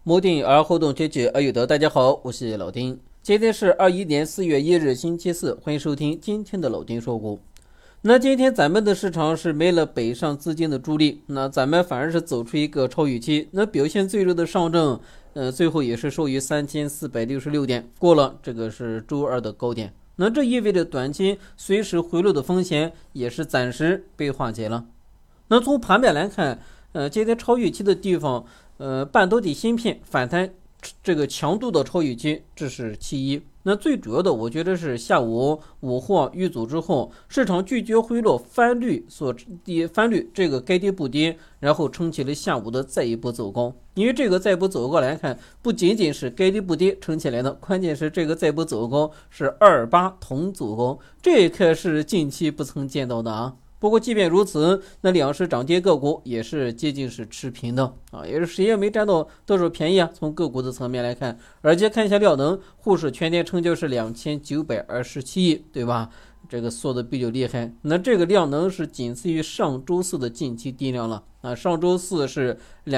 摩定而后动，解而有德。大家好，我是老丁。今天是21年4月1日，星期四，欢迎收听今天的老丁说股。那今天咱们的市场是没了北上资金的助力，那咱们反而是走出一个超预期。那表现最弱的上证，最后也是收于3466点，过了这个是周二的高点。那这意味着短期随时回落的风险也是暂时被化解了。那从盘面来看，今天超预期的地方，半导体芯片反弹这个强度的超预期，这是其一。那最主要的，我觉得是下午午后遇阻之后，市场拒绝回落翻绿这个该跌不跌，然后撑起了下午的再一波走高。因为这个再波走高来看，不仅仅是该跌不跌撑起来的，关键是这个再波走高是28同走高，这可是近期不曾见到的啊。不过即便如此，那两市涨跌个股也是接近是持平的啊，也是谁也没占到多少便宜啊。从个股的层面来看，而且看一下量能，沪市全天成交是2927亿，对吧？这个缩的比较厉害，那这个量能是仅次于上周四的近期低量了啊。上周四是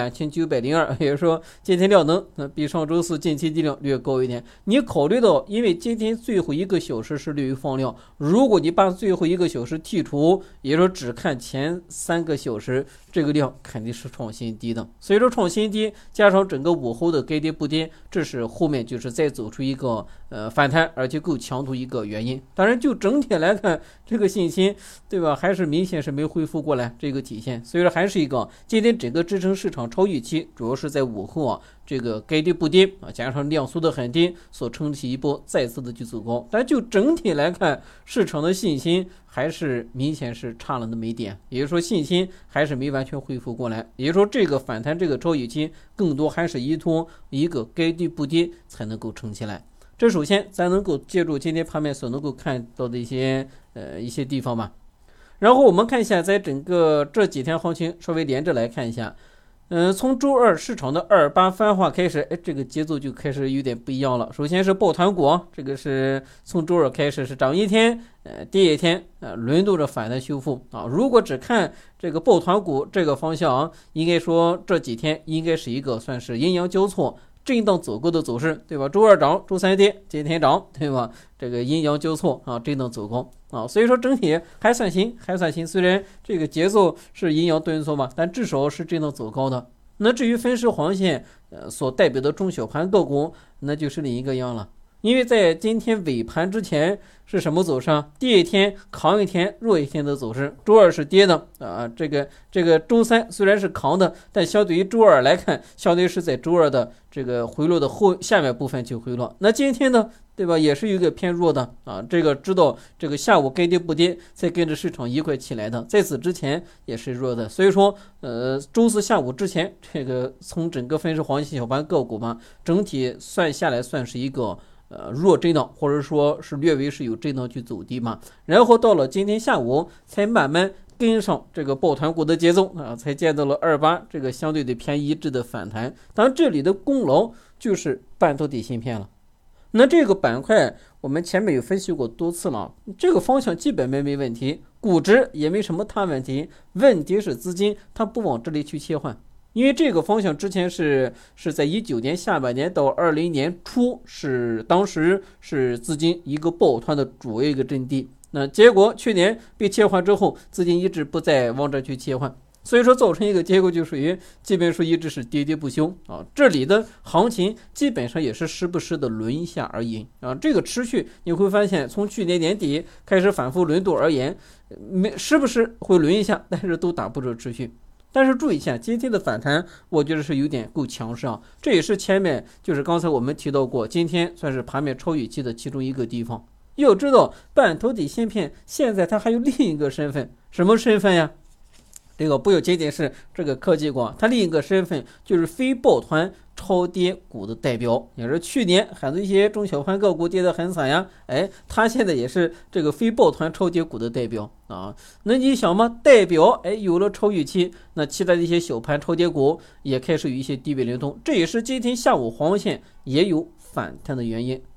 2902，也就是说今天量能比上周四近期低量略高一点。你考虑到，因为今天最后1个小时是略有放量，如果你把最后1个小时剔除，也就是说只看前3个小时，这个量肯定是创新低的。所以说创新低加上整个午后的该跌不跌，这是后面就是再走出一个反弹而且够强度一个原因。当然就整体来看，这个信心对吧，还是明显是没恢复过来这个体现。所以说还是一个今天整个支撑市场超预期，主要是在午后啊，这个该跌不跌啊，加上量缩的很低，所撑起一波再次的去走高。但就整体来看，市场的信心还是明显是差了那么一点，也就是说信心还是没完全恢复过来。也就是说这个反弹这个超预期更多还是依托一个该跌不跌才能够撑起来。这首先咱能够借助今天盘面所能够看到的一些地方吧。然后我们看一下，在整个这几天行情稍微连着来看一下，从周二市场的28分化开始，这个节奏就开始有点不一样了。首先是抱团股，这个是从周二开始是涨一天，跌一天，轮动着反弹修复啊。如果只看这个抱团股这个方向，应该说这几天应该是一个算是阴阳交错、震荡走高的走势，对吧？周二涨，周三跌，今天涨，对吧？这个阴阳交错啊，震荡走高啊，所以说整体还算行。虽然这个节奏是阴阳顿挫吧，但至少是震荡走高的。那至于分时黄线所代表的中小盘个股，那就是另一个样了。因为在今天尾盘之前是什么走势？跌一天扛一天，弱一天的走势。周二是跌的啊，这个周三虽然是扛的，但相对于周二来看，相对是在周二的这个回落的下面部分就回落。那今天呢，对吧，也是一个偏弱的啊。这个知道这个下午该跌不跌，才跟着市场一块起来的，在此之前也是弱的。所以说周四下午之前，这个从整个分时黄金小盘个股嘛，整体算下来算是一个弱震荡，或者说是略微是有震荡去走低嘛，然后到了今天下午才慢慢跟上这个抱团股的节奏啊，才见到了28这个相对的偏一致的反弹。当然这里的功劳就是半导体芯片了。那这个板块我们前面有分析过多次了，这个方向基本没问题，估值也没什么大问题，问题是资金它不往这里去切换。因为这个方向之前是在19年下半年到20年初，当时是资金一个抱团的主要一个阵地。那结果去年被切换之后，资金一直不再往这去切换，所以说造成一个结果就属于基本说一直是跌跌不休啊。这里的行情基本上也是时不时的轮一下而已啊。这个持续你会发现，从去年年底开始反复轮动而言，时不时会轮一下，但是都打不住持续。但是注意一下，今天的反弹我觉得是有点够强势啊，这也是前面就是刚才我们提到过，今天算是盘面超预期的其中一个地方。要知道半导体芯片现在它还有另一个身份，什么身份呀？这个不要仅仅是这个科技股，它另一个身份就是非抱团超跌股的代表。也是去年很多一些中小盘个股跌得很惨呀，它现在也是这个非抱团超跌股的代表啊。那你想嘛，代表有了超预期，那其他的一些小盘超跌股也开始有一些低位流动，这也是今天下午黄线也有反弹的原因。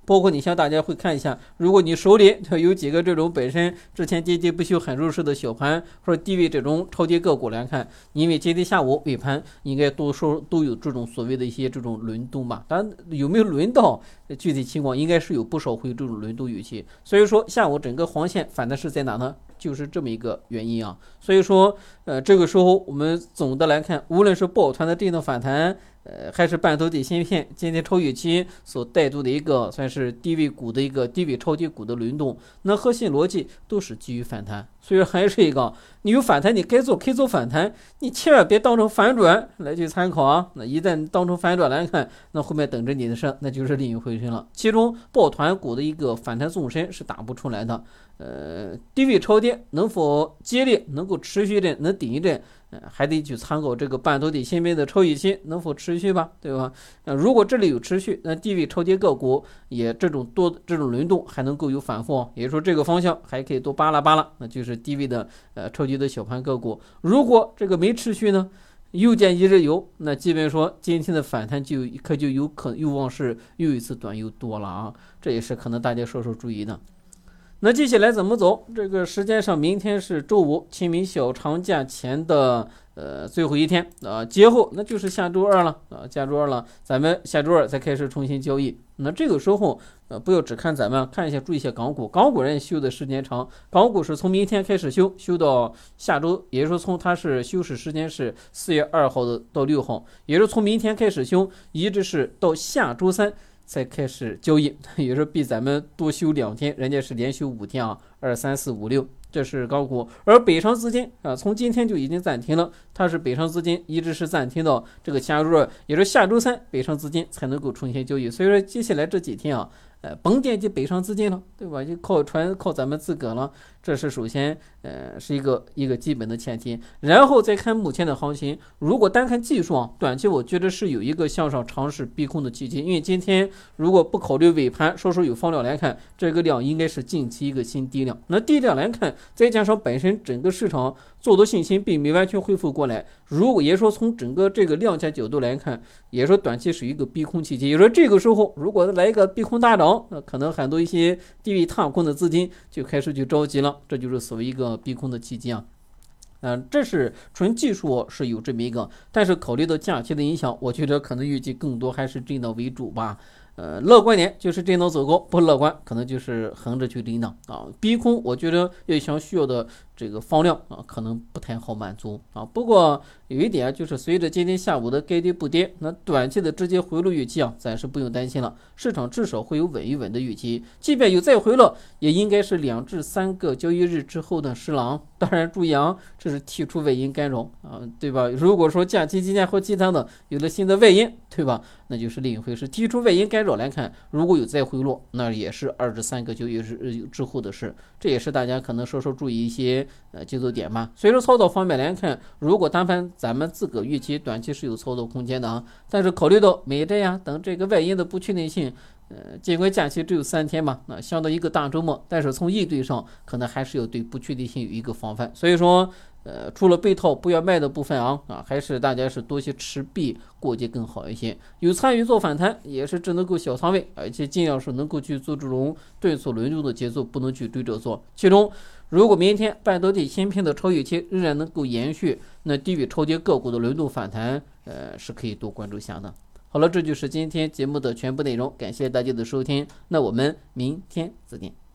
包括你像大家会看一下，如果你手里有几个这种本身之前跌跌不休很弱势的小盘或者低位这种超跌个股来看，因为今天下午尾盘应该多数都有这种所谓的一些这种轮动吧，当然有没有轮到具体情况应该是有不少会有这种轮动预期，所以说下午整个黄线反弹是在哪呢？就是这么一个原因啊，所以说，这个时候我们总的来看，无论是抱团的震荡反弹，还是半导体芯片今天超预期所带动的一个算是低位股的一个低位超跌股的轮动，那核心逻辑都是基于反弹，所以还是一个，你有反弹你该做可以做反弹，你千万别当成反转来去参考啊，那一旦当成反转来看，那后面等着你的事那就是另一回事了。其中抱团股的一个反弹纵深是打不出来的。低位超跌能否接力能够持续的能顶一阵，还得去参考这个半导体芯片的超预期能否持续吧，对吧？如果这里有持续，那低位超跌个股也这种轮动还能够有反复，也就是说这个方向还可以多扒拉扒拉，那就是低位的超跌的小盘个股。如果这个没持续呢，又见一日游，那基本说今天的反弹就有可能又望是又一次短又多了啊，这也是可能大家稍稍注意的。那接下来怎么走？这个时间上，明天是周五，清明小长假前的最后一天啊，节后那就是下周二了啊，下周二了，咱们下周二才开始重新交易。那这个时候不要只看咱们，看一下注意一下港股，港股人休的时间长，港股是从明天开始休到下周，也就是说它是休市时间是4月2号到6号，也就是从明天开始休，一直是到下周三才开始交易，也就是比咱们多休2天，人家是连休5天啊，2、3、4、5、6，这是港股。而北上资金啊，从今天就已经暂停了，它是北上资金一直是暂停到这个下周二，也就是下周三，北上资金才能够重新交易。所以说接下来这几天啊，甭惦记北上资金了，对吧？就靠咱们自个了，这是首先是一个基本的前提。然后再看目前的行情，如果单看技术啊，短期我觉得是有一个向上尝试逼空的契机，因为今天如果不考虑尾盘稍稍有放量来看，这个量应该是近期一个新低量。那低量来看，再加上本身整个市场做多信心并没完全恢复过来，如果也说从整个这个量价角度来看，也说短期是一个逼空契机，也说这个时候如果来一个逼空大涨，可能很多一些低位踏空的资金就开始着急了，这就是所谓一个逼空的契机啊。这是纯技术是有这么一个，但是考虑到假期的影响，我觉得可能预计更多还是震荡为主吧。乐观点就是震荡走高，不乐观可能就是横着去震荡啊。逼空我觉得要想需要的这个放量啊，可能不太好满足啊。不过有一点就是随着今天下午的该跌不跌，那短期的直接回落预期啊，暂时不用担心了。市场至少会有稳一稳的预期，即便有再回落，也应该是2至3个交易日之后的事了。当然注意啊，这是剔除外因干扰啊，对吧？如果说假期期间或其他的有了新的外因，对吧？那就是另一回事。剔除外因干扰来看，如果有再回落，那也是2至3个交易日之后的事。这也是大家可能稍稍注意一些节奏点吧。所以说操作方面来看，如果单盘咱们自个预期短期是有操作空间的啊，但是考虑到美债呀等这个外因的不确定性，尽管假期只有3天嘛，那相当于一个大周末，但是从应对上可能还是要对不确定性有一个防范。所以说除了被套不要卖的部分啊，还是大家是多些持币过节更好一些。有参与做反弹也是只能够小仓位，而且尽量是能够去做这种顿挫轮动的节奏，不能去追着做。其中如果明天半导体芯片的超预期仍然能够延续，那低位超跌个股的轮动反弹是可以多关注下的。好了，这就是今天节目的全部内容，感谢大家的收听，那我们明天再见。